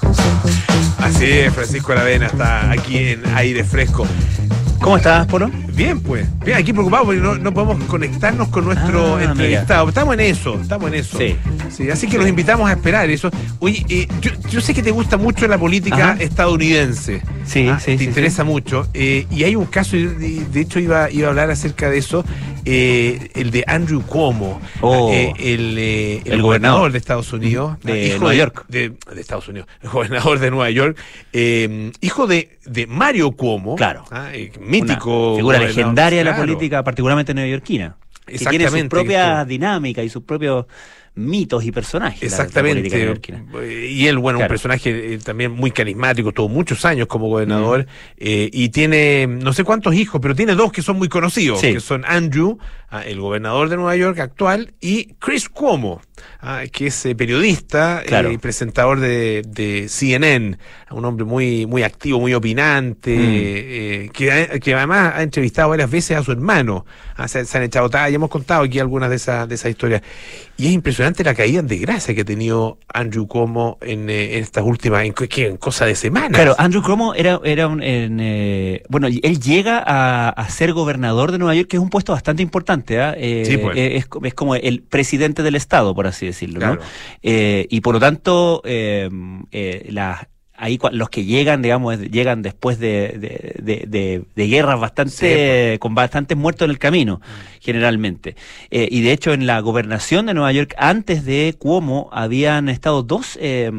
Así es, Francisco Aravena está aquí en Aire Fresco. ¿Cómo estás, Polo? Bien, pues. Bien, aquí preocupados porque no podemos conectarnos con nuestro entrevistado. Estamos en eso. Sí, así que los invitamos a esperar eso. Oye, yo sé que te gusta mucho la política estadounidense. Sí. Te interesa mucho. Y hay un caso, de hecho iba a hablar acerca de eso, el de Andrew Cuomo, el gobernador de Estados Unidos. De Nueva York. De Estados Unidos. El gobernador de Nueva York. Hijo de Mario Cuomo. Claro. Mítico. Una figura legendaria de la política, particularmente neoyorquina. Exactamente. Que tiene sus propias dinámicas y sus propios mitos y personajes. Exactamente. Y él, un personaje también muy carismático, tuvo muchos años como gobernador, y tiene no sé cuántos hijos, pero tiene dos que son muy conocidos, que son Andrew, el gobernador de Nueva York actual, y Chris Cuomo, que es periodista y presentador de CNN, un hombre muy activo, muy opinante, que además ha entrevistado varias veces a su hermano. Se han echado talla, hemos contado aquí algunas de esas historias. Y es impresionante la caída en desgracia que ha tenido Andrew Cuomo en estas últimas, en cosa de semanas. Claro, Andrew Cuomo era él llega a ser gobernador de Nueva York, que es un puesto bastante importante, es como el presidente del estado, por así decirlo, ¿no? Y por lo tanto, ahí los que llegan después de guerras con bastantes muertos en el camino, generalmente. Y de hecho, en la gobernación de Nueva York, antes de Cuomo, habían estado dos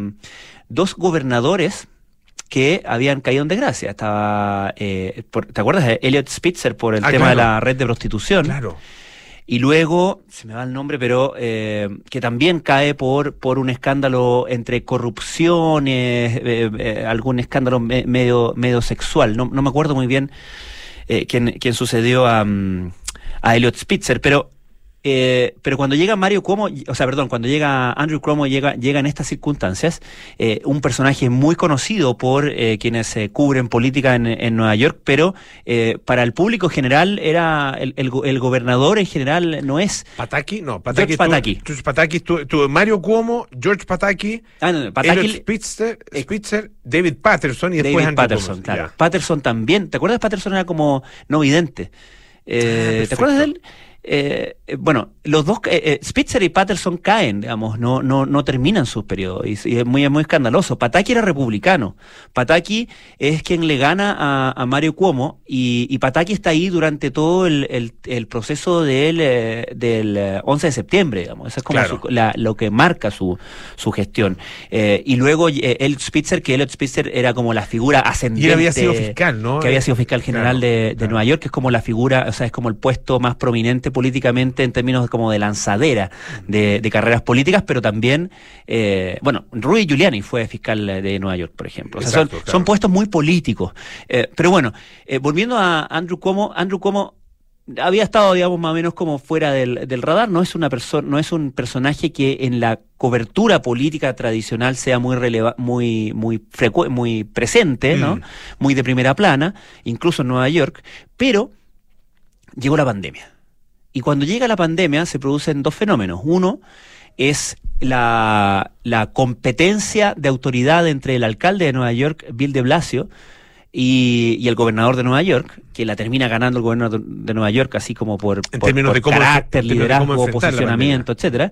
gobernadores que habían caído en desgracia. Estaba, ¿te acuerdas de Eliot Spitzer por el tema de la red de prostitución? Claro. Y luego, se me va el nombre, pero que también cae por un escándalo entre corrupciones, algún escándalo medio sexual. No me acuerdo muy bien quién sucedió a Eliot Spitzer, pero cuando llega cuando llega Andrew Cuomo, llega en estas circunstancias, un personaje muy conocido por quienes cubren política en Nueva York, pero para el público general era el gobernador en general no es Pataki, George Pataki. George Pataki, Mario Cuomo, George Pataki, Spitzer, David Patterson y después Andrew Patterson, claro. Yeah. Patterson también. ¿Te acuerdas? Patterson era como no vidente. ¿Te acuerdas de él? Los dos, Spitzer y Patterson caen, digamos, no terminan sus periodos, y es muy escandaloso. Pataki era republicano. Pataki es quien le gana a Mario Cuomo, y Pataki está ahí durante todo el proceso del 11 de septiembre, digamos. Eso es como lo que marca su gestión. Y luego Eliot Spitzer era como la figura ascendente. Y él había sido fiscal, ¿no? Que había sido fiscal general de Nueva York, que es como la figura, es como el puesto más prominente políticamente en términos como de lanzadera de carreras políticas, pero también, Rudy Giuliani fue fiscal de Nueva York, por ejemplo. Son puestos muy políticos. Pero volviendo a Andrew Cuomo había estado, digamos, más o menos como fuera del radar. No es un personaje que en la cobertura política tradicional sea muy presente, ¿no? Muy de primera plana, incluso en Nueva York, pero llegó la pandemia. Y cuando llega la pandemia se producen dos fenómenos. Uno es la competencia de autoridad entre el alcalde de Nueva York, Bill de Blasio, y el gobernador de Nueva York, que la termina ganando el gobernador de Nueva York, así como por carácter, liderazgo, posicionamiento, etcétera.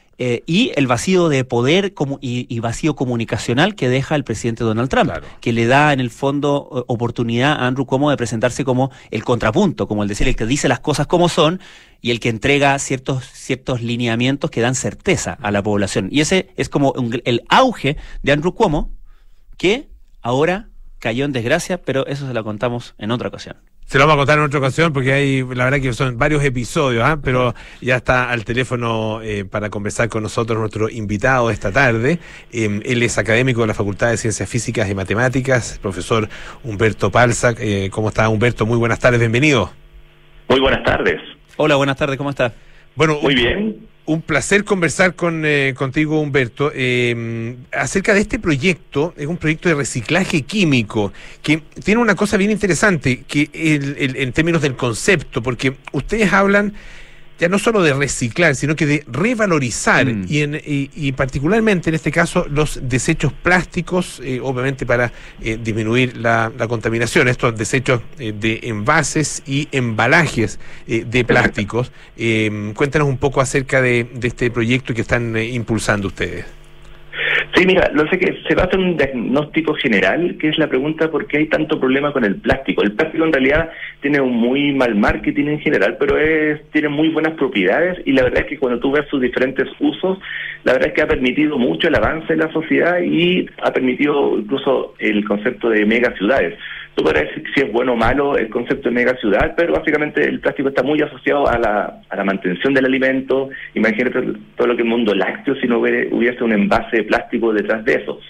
Y el vacío de poder y vacío comunicacional que deja el presidente Donald Trump, que le da en el fondo oportunidad a Andrew Cuomo de presentarse como el contrapunto, como el que dice las cosas como son y el que entrega ciertos lineamientos que dan certeza a la población. Y ese es como el auge de Andrew Cuomo, que ahora cayó en desgracia, pero eso se lo contamos en otra ocasión. Se lo vamos a contar en otra ocasión porque la verdad que son varios episodios, pero ya está al teléfono para conversar con nosotros nuestro invitado esta tarde. Él es académico de la Facultad de Ciencias Físicas y Matemáticas, profesor Humberto Palza. ¿Cómo está, Humberto? Muy buenas tardes, bienvenido. Muy buenas tardes. Hola, buenas tardes, ¿cómo estás? Bueno, muy bien. Un placer conversar contigo, Humberto, acerca de este proyecto. Es un proyecto de reciclaje químico que tiene una cosa bien interesante que en términos del concepto, porque ustedes hablan ya no solo de reciclar, sino que de revalorizar, y particularmente en este caso los desechos plásticos, obviamente para disminuir la contaminación, estos desechos de envases y embalajes de plásticos. Cuéntanos un poco acerca de este proyecto que están impulsando ustedes. Sí, mira, lo sé que se basa en un diagnóstico general, que es la pregunta por qué hay tanto problema con el plástico. El plástico en realidad tiene un muy mal marketing en general, pero tiene muy buenas propiedades, y la verdad es que cuando tú ves sus diferentes usos, la verdad es que ha permitido mucho el avance en la sociedad y ha permitido incluso el concepto de megaciudades. Tú podrás decir si es bueno o malo el concepto de megaciudad, pero básicamente el plástico está muy asociado a la mantención del alimento. Imagínate todo lo que es el mundo lácteo si no hubiese un envase de plástico detrás de eso.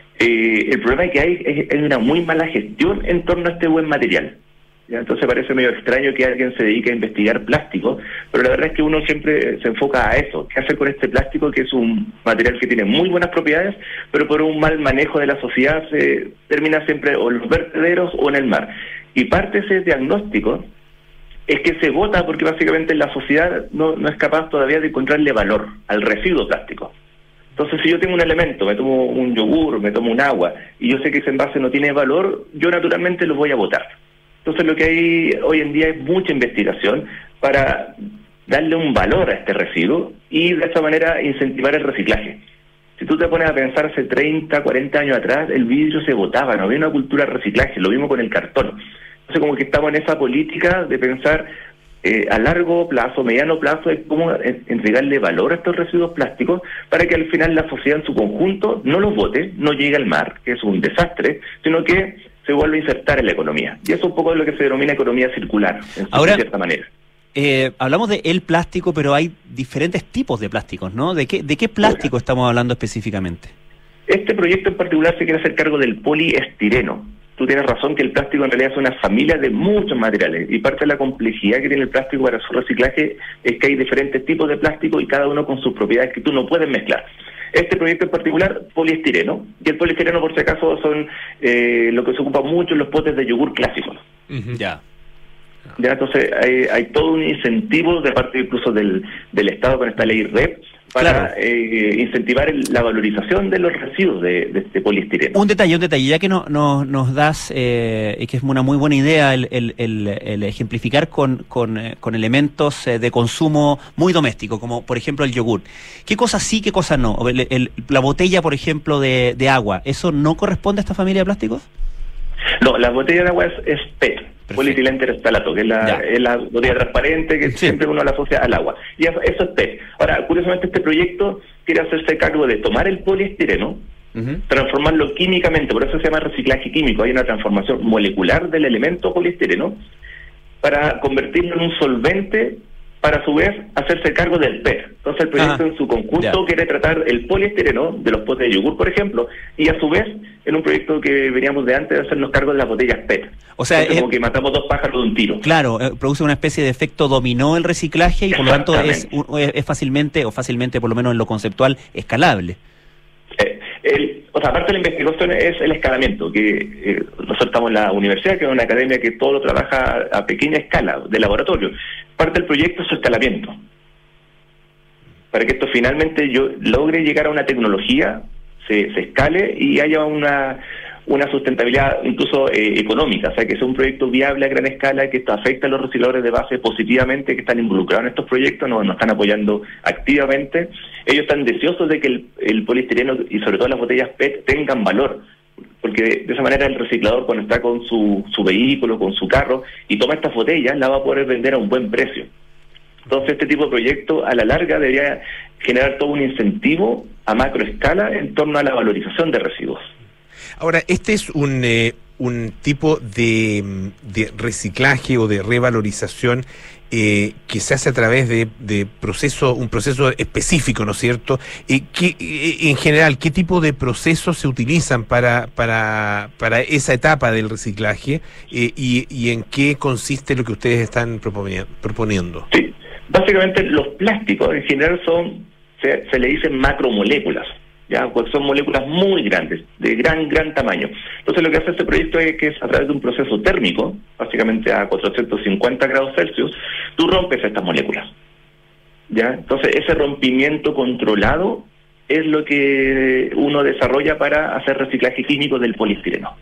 El problema que hay es una muy mala gestión en torno a este buen material. ¿Ya? Entonces parece medio extraño que alguien se dedique a investigar plástico, pero la verdad es que uno siempre se enfoca a eso. ¿Qué hacer con este plástico, que es un material que tiene muy buenas propiedades, pero por un mal manejo de la sociedad se termina siempre o en los vertederos o en el mar? Y parte de ese diagnóstico es que se vota porque básicamente la sociedad no es capaz todavía de encontrarle valor al residuo plástico. Entonces, si yo tengo un elemento, me tomo un yogur, me tomo un agua, y yo sé que ese envase no tiene valor, yo naturalmente lo voy a botar. Entonces, lo que hay hoy en día es mucha investigación para darle un valor a este residuo y de esta manera incentivar el reciclaje. Si tú te pones a pensar, hace 30, 40 años atrás, el vidrio se botaba, no había una cultura de reciclaje, lo mismo con el cartón. Entonces, como que estamos en esa política de pensar a largo plazo, mediano plazo, es cómo entregarle valor a estos residuos plásticos para que al final la sociedad en su conjunto no los bote, no llegue al mar, que es un desastre, sino que se vuelve a insertar en la economía. Y eso es un poco de lo que se denomina economía circular, de cierta manera. Hablamos de el plástico, pero hay diferentes tipos de plásticos, ¿no? ¿De qué plástico estamos hablando específicamente? Este proyecto en particular se quiere hacer cargo del poliestireno. Tú tienes razón que el plástico en realidad es una familia de muchos materiales, y parte de la complejidad que tiene el plástico para su reciclaje es que hay diferentes tipos de plástico y cada uno con sus propiedades que tú no puedes mezclar. Este proyecto en particular, poliestireno, y el poliestireno, por si acaso, son lo que se ocupa mucho en los potes de yogur clásicos. Ya, entonces hay todo un incentivo de parte incluso del Estado con esta ley REP para incentivar la valorización de los residuos de este poliestireno. Un detalle, ya que nos das, y que es una muy buena idea el ejemplificar con elementos de consumo muy doméstico, como por ejemplo el yogur. ¿Qué cosas sí, qué cosas no? La botella, por ejemplo, de agua, ¿eso no corresponde a esta familia de plásticos? No, la botella de agua es PET. Polietileno tereftalato, que es la botella transparente que siempre uno la asocia al agua. Y eso es PET. Ahora, curiosamente, este proyecto quiere hacerse cargo de tomar el poliestireno, transformarlo químicamente, por eso se llama reciclaje químico. Hay una transformación molecular del elemento poliestireno para convertirlo en un solvente, para a su vez hacerse cargo del PET. Entonces el proyecto en su conjunto quiere tratar el poliestireno de los potes de yogur, por ejemplo, y a su vez en un proyecto que veníamos de antes de hacernos cargo de las botellas PET. O sea, como que matamos dos pájaros de un tiro. Claro, produce una especie de efecto dominó el reciclaje y por lo tanto es fácilmente por lo menos en lo conceptual, escalable. Aparte de la investigación es el escalamiento, que nosotros estamos en la universidad, que es una academia que todo lo trabaja a pequeña escala, de laboratorio. Parte del proyecto es su escalamiento, para que esto finalmente logre llegar a una tecnología, se escale y haya una sustentabilidad incluso económica, o sea, que sea un proyecto viable a gran escala, que esto afecte a los recicladores de base positivamente, que están involucrados en estos proyectos, nos están apoyando activamente. Ellos están deseosos de que el poliestireno y sobre todo las botellas PET tengan valor, porque de esa manera el reciclador, cuando está con su vehículo, con su carro, y toma estas botellas, la va a poder vender a un buen precio. Entonces este tipo de proyecto a la larga debería generar todo un incentivo a macroescala en torno a la valorización de residuos. Ahora, este es un tipo de reciclaje o de revalorización que se hace a través de un proceso específico, ¿no es cierto? En general, ¿qué tipo de procesos se utilizan para esa etapa del reciclaje y en qué consiste lo que ustedes están proponiendo? Sí, básicamente los plásticos en general se le dicen macromoléculas. Ya, pues son moléculas muy grandes, de gran tamaño. Entonces lo que hace este proyecto es que a través de un proceso térmico, básicamente a 450 grados Celsius, tú rompes estas moléculas. ¿ya? Entonces, ese rompimiento controlado es lo que uno desarrolla para hacer reciclaje químico del poliestireno.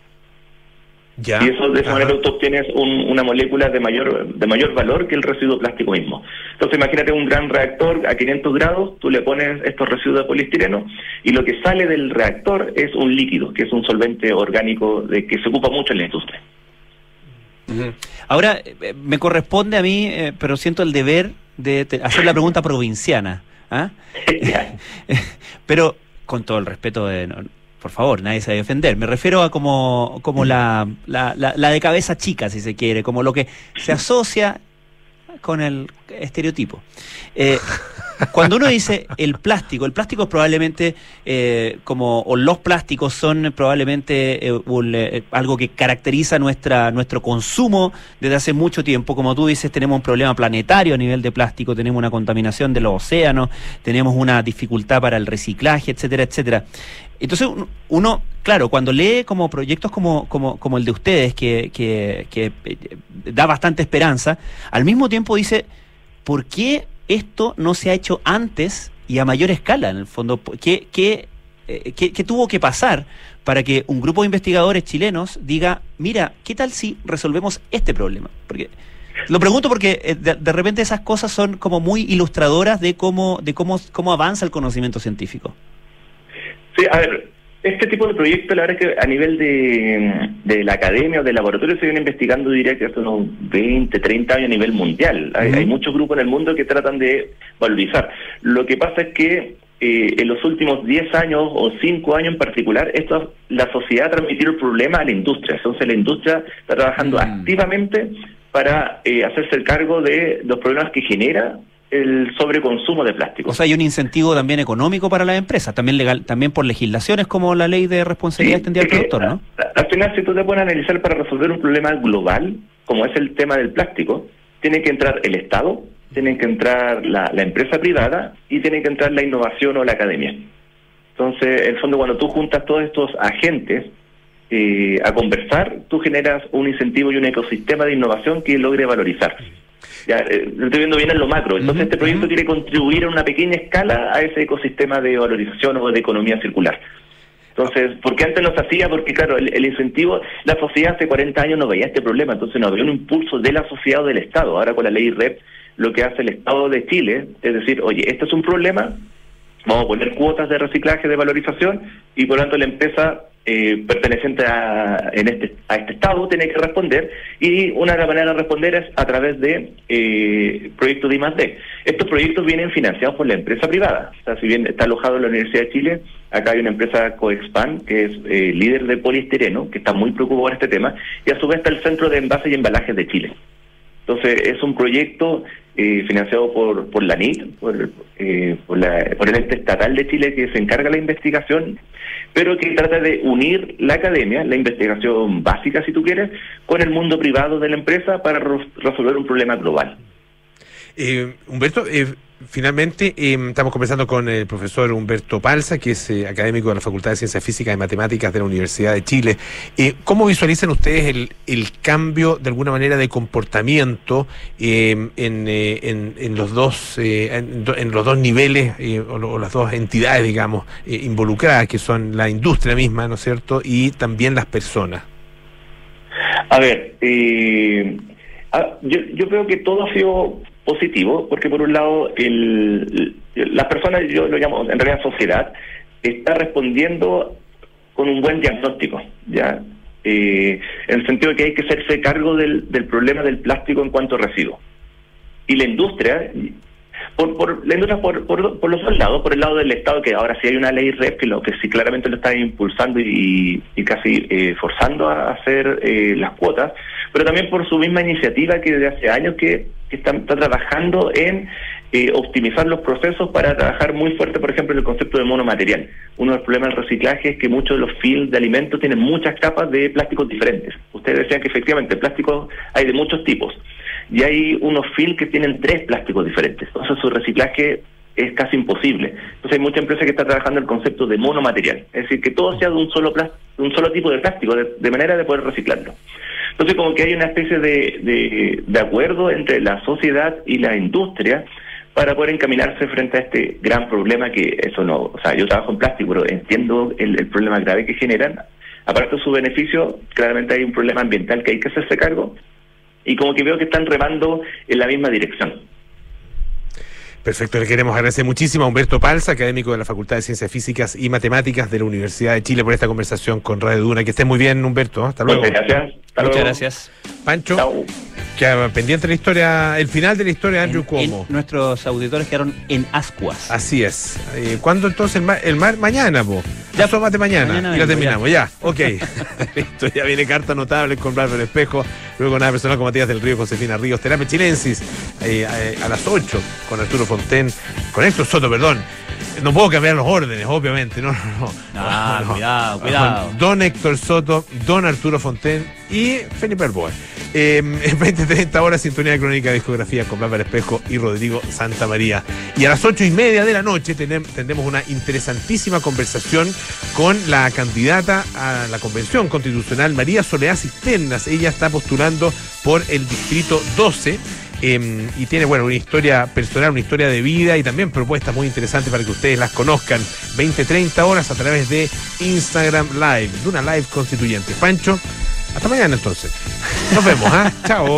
Ya. Y eso, de esa manera tú obtienes una molécula de mayor valor que el residuo plástico mismo. Entonces imagínate un gran reactor a 500 grados, tú le pones estos residuos de poliestireno y lo que sale del reactor es un líquido, que es un solvente orgánico que se ocupa mucho en la industria. Ahora, me corresponde a mí, pero siento el deber de hacer la pregunta provinciana. ¿Ah? Pero, con todo el respeto por favor, nadie se debe ofender. Me refiero a como la de cabeza chica, si se quiere, como lo que se asocia con el estereotipo. Cuando uno dice el plástico es probablemente o los plásticos son probablemente algo que caracteriza nuestro consumo desde hace mucho tiempo. Como tú dices, tenemos un problema planetario a nivel de plástico, tenemos una contaminación de los océanos, tenemos una dificultad para el reciclaje, etcétera, etcétera. Entonces uno, claro, cuando lee como proyectos como el de ustedes, que da bastante esperanza, al mismo tiempo dice, ¿por qué esto no se ha hecho antes y a mayor escala, en el fondo? ¿Qué tuvo que pasar para que un grupo de investigadores chilenos diga, mira, ¿qué tal si resolvemos este problema? Porque lo pregunto porque de repente esas cosas son como muy ilustradoras de cómo avanza el conocimiento científico. Sí, a ver, este tipo de proyectos, la verdad es que a nivel de la academia o del laboratorio se viene investigando, diría que hace unos 20, 30 años a nivel mundial. Hay muchos grupos en el mundo que tratan de valorizar. Lo que pasa es que en los últimos 10 años o 5 años en particular, la sociedad ha transmitido el problema a la industria. Entonces la industria está trabajando activamente para hacerse cargo de los problemas que genera el sobreconsumo de plástico. O sea, hay un incentivo también económico para las empresas, también legal, también por legislaciones como la ley de responsabilidad extendida al productor, ¿no? Al final, si tú te pones a analizar para resolver un problema global, como es el tema del plástico, tiene que entrar el Estado, tiene que entrar la empresa privada y tiene que entrar la innovación o la academia. Entonces, en el fondo, cuando tú juntas todos estos agentes a conversar, tú generas un incentivo y un ecosistema de innovación que logre valorizar. Ya, lo estoy viendo bien en lo macro. Entonces este proyecto quiere contribuir en una pequeña escala a ese ecosistema de valorización o de economía circular. Entonces, ¿por qué antes no se hacía? Porque claro, el incentivo, la sociedad hace 40 años no veía este problema, entonces no había un impulso de la sociedad o del Estado. Ahora con la ley REP, lo que hace el Estado de Chile es decir, oye, esto es un problema, vamos a poner cuotas de reciclaje, de valorización, y por lo tanto la empresa perteneciente a este Estado tiene que responder, y una de las maneras de responder es a través de proyectos de I+D. Estos proyectos vienen financiados por la empresa privada. O sea, si bien está alojado en la Universidad de Chile, acá hay una empresa Coexpan, que es líder de poliestireno, que está muy preocupado por este tema, y a su vez está el Centro de Envases y Embalajes de Chile. Entonces es un proyecto financiado por la NIT, por el ente estatal de Chile que se encarga de la investigación, pero que trata de unir la academia, la investigación básica si tú quieres, con el mundo privado de la empresa para resolver un problema global. Humberto, finalmente estamos conversando con el profesor Humberto Palza, que es académico de la Facultad de Ciencias Físicas y Matemáticas de la Universidad de Chile. ¿Cómo visualizan ustedes el cambio, de alguna manera, de comportamiento en los dos niveles o las dos entidades, digamos, involucradas, que son la industria misma, ¿no es cierto?, y también las personas? A ver, yo creo que todo ha sido positivo, porque por un lado las personas, yo lo llamo en realidad sociedad, está respondiendo con un buen diagnóstico, ya en el sentido de que hay que hacerse cargo del problema del plástico en cuanto a residuos. Y la industria, por los dos lados, por el lado del Estado, que ahora sí hay una ley REP que sí claramente lo está impulsando y casi forzando a hacer las cuotas, pero también por su misma iniciativa que desde hace años que está trabajando en optimizar los procesos para trabajar muy fuerte, por ejemplo, en el concepto de monomaterial. Uno de los problemas del reciclaje es que muchos de los films de alimentos tienen muchas capas de plásticos diferentes. Ustedes decían que efectivamente plásticos hay de muchos tipos, y hay unos films que tienen 3 plásticos diferentes, entonces su reciclaje es casi imposible. Entonces hay mucha empresa que está trabajando el concepto de monomaterial, es decir, que todo sea de un solo tipo de plástico, de manera de poder reciclarlo. Entonces como que hay una especie de acuerdo entre la sociedad y la industria para poder encaminarse frente a este gran problema que eso no, o sea, yo trabajo en plástico, pero entiendo el problema grave que generan. Aparte de su beneficio, claramente hay un problema ambiental que hay que hacerse cargo, y como que veo que están remando en la misma dirección. Perfecto, le queremos agradecer muchísimo a Humberto Palza, académico de la Facultad de Ciencias Físicas y Matemáticas de la Universidad de Chile, por esta conversación con Radio Duna. Que estés muy bien, Humberto. Hasta luego. Muchas gracias. Muchas gracias. Pancho, queda pendiente la historia, el final de la historia de Andrew Cuomo. Nuestros auditores quedaron en ascuas. Así es. ¿Cuándo entonces? Mañana, po. Ya asómate mañana y la terminamos. Ya, ok. Listo, ya viene carta notable con Bárbara Espejo, luego nada personal con Matías del Río, Josefina Ríos, Terapia Chilensis, a las 8 con Arturo Fonten, con Héctor Soto, perdón. No puedo cambiar los órdenes, obviamente. No. Cuidado. Don Héctor Soto, don Arturo Fonten y Felipe Arboa. En 20-30 horas, sintonía crónica de discografía con Bárbara Espejo y Rodrigo Santamaría. Y a las 8:30 de la noche tendremos una interesantísima conversación con la candidata a la Convención Constitucional, María Soledad Cisternas. Ella está postulando por el Distrito 12. Y tiene, una historia personal, una historia de vida y también propuestas muy interesantes para que ustedes las conozcan. 20-30 horas a través de Instagram Live, de una live constituyente. Pancho, hasta mañana entonces. Nos vemos, Chao.